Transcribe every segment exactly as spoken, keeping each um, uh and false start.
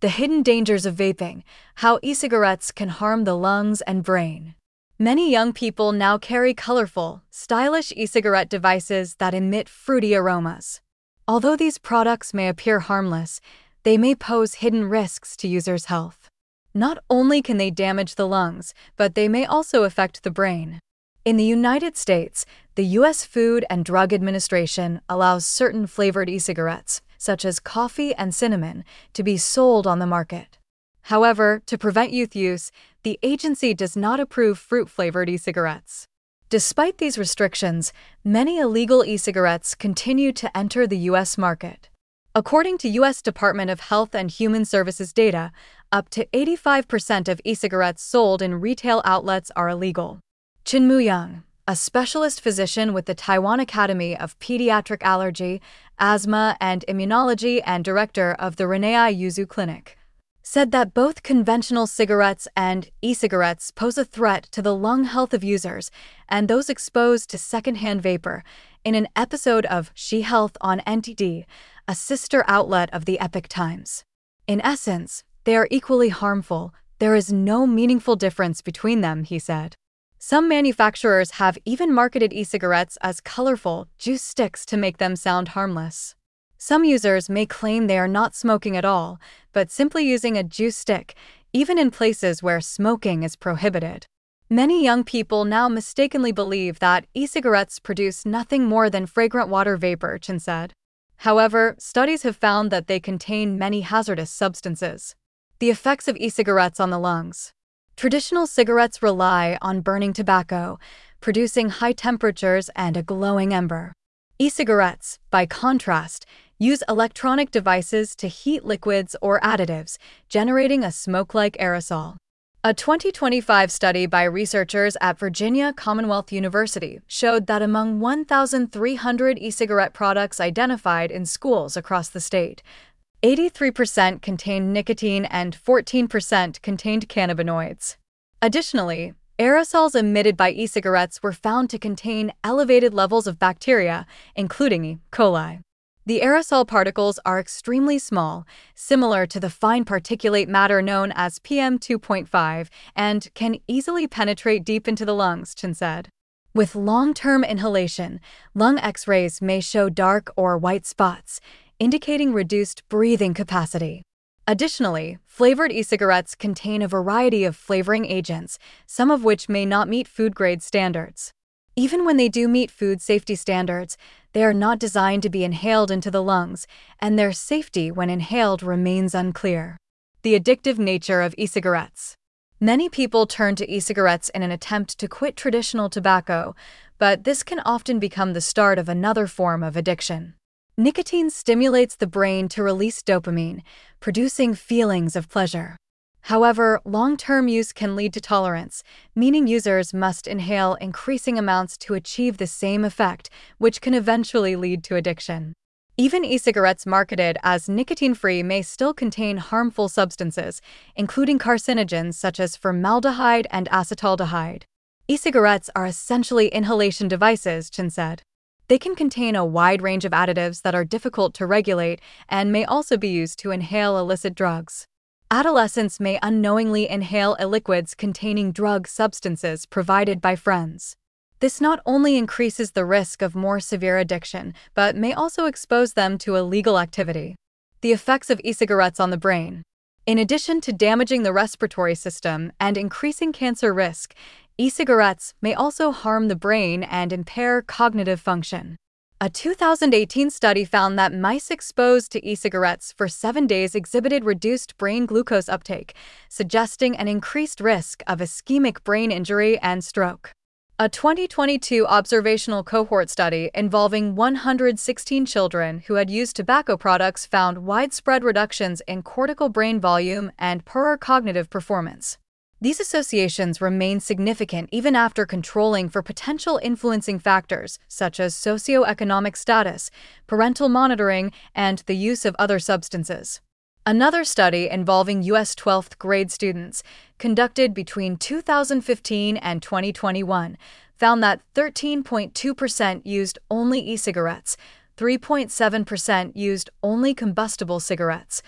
The Hidden Dangers of Vaping: How E-Cigarettes Can Harm the Lungs and Brain. Many young people now carry colorful, stylish e-cigarette devices that emit fruity aromas. Although these products may appear harmless, they may pose hidden risks to users' health. Not only can they damage the lungs, but they may also affect the brain. In the United States, the U S Food and Drug Administration allows certain flavored e-cigarettes, such as coffee and cinnamon, to be sold on the market. However, to prevent youth use, the agency does not approve fruit-flavored e-cigarettes. Despite these restrictions, many illegal e-cigarettes continue to enter the U S market. According to U S Department of Health and Human Services data, up to eighty-five percent of e-cigarettes sold in retail outlets are illegal. Chin-Moo Young, a specialist physician with the Taiwan Academy of Pediatric Allergy, Asthma, and Immunology and director of the Renai Yuzu Clinic, said that both conventional cigarettes and e-cigarettes pose a threat to the lung health of users and those exposed to secondhand vapor in an episode of She Health on N T D, a sister outlet of the Epoch Times. In essence, they are equally harmful. There is no meaningful difference between them, he said. Some manufacturers have even marketed e-cigarettes as colorful juice sticks to make them sound harmless. Some users may claim they are not smoking at all, but simply using a juice stick, even in places where smoking is prohibited. Many young people now mistakenly believe that e-cigarettes produce nothing more than fragrant water vapor, Chen said. However, studies have found that they contain many hazardous substances. The effects of e-cigarettes on the lungs. Traditional cigarettes rely on burning tobacco, producing high temperatures and a glowing ember. E-cigarettes, by contrast, use electronic devices to heat liquids or additives, generating a smoke-like aerosol. A twenty twenty-five study by researchers at Virginia Commonwealth University showed that among one thousand three hundred e-cigarette products identified in schools across the state, eighty-three percent contained nicotine and fourteen percent contained cannabinoids. Additionally, aerosols emitted by e-cigarettes were found to contain elevated levels of bacteria, including E. coli. The aerosol particles are extremely small, similar to the fine particulate matter known as P M two point five, and can easily penetrate deep into the lungs, Chen said. With long-term inhalation, lung X-rays may show dark or white spots, indicating reduced breathing capacity. Additionally, flavored e-cigarettes contain a variety of flavoring agents, some of which may not meet food-grade standards. Even when they do meet food safety standards, they are not designed to be inhaled into the lungs, and their safety when inhaled remains unclear. The addictive nature of e-cigarettes. Many people turn to e-cigarettes in an attempt to quit traditional tobacco, but this can often become the start of another form of addiction. Nicotine stimulates the brain to release dopamine, producing feelings of pleasure. However, long-term use can lead to tolerance, meaning users must inhale increasing amounts to achieve the same effect, which can eventually lead to addiction. Even e-cigarettes marketed as nicotine-free may still contain harmful substances, including carcinogens such as formaldehyde and acetaldehyde. E-cigarettes are essentially inhalation devices, Chen said. They can contain a wide range of additives that are difficult to regulate and may also be used to inhale illicit drugs. Adolescents may unknowingly inhale liquids containing drug substances provided by friends. This not only increases the risk of more severe addiction, but may also expose them to illegal activity. The effects of e-cigarettes on the brain. In addition to damaging the respiratory system and increasing cancer risk, e-cigarettes may also harm the brain and impair cognitive function. A two thousand eighteen study found that mice exposed to e-cigarettes for seven days exhibited reduced brain glucose uptake, suggesting an increased risk of ischemic brain injury and stroke. A twenty twenty-two observational cohort study involving one hundred sixteen children who had used tobacco products found widespread reductions in cortical brain volume and poorer cognitive performance. These associations remain significant even after controlling for potential influencing factors such as socioeconomic status, parental monitoring, and the use of other substances. Another study involving U S twelfth grade students, conducted between two thousand fifteen and twenty twenty-one, found that thirteen point two percent used only e-cigarettes, three point seven percent used only combustible cigarettes,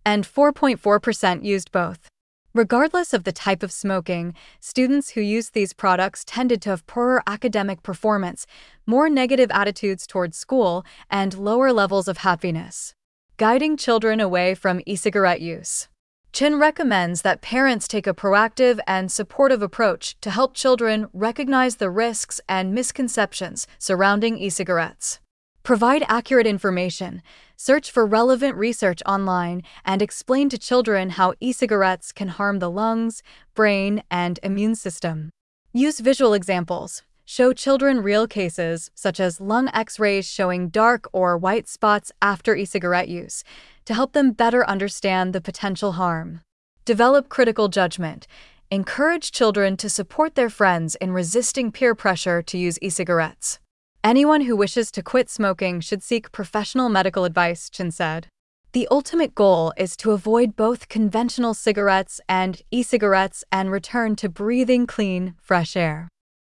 and four point four percent used both. Regardless of the type of smoking, students who used these products tended to have poorer academic performance, more negative attitudes towards school, and lower levels of happiness. Guiding children away from e-cigarette use. Chin recommends that parents take a proactive and supportive approach to help children recognize the risks and misconceptions surrounding e-cigarettes. Provide accurate information, search for relevant research online, and explain to children how e-cigarettes can harm the lungs, brain, and immune system. Use visual examples. Show children real cases, such as lung X-rays showing dark or white spots after e-cigarette use, to help them better understand the potential harm. Develop critical judgment. Encourage children to support their friends in resisting peer pressure to use e-cigarettes. Anyone who wishes to quit smoking should seek professional medical advice, Chin said. The ultimate goal is to avoid both conventional cigarettes and e-cigarettes and return to breathing clean, fresh air.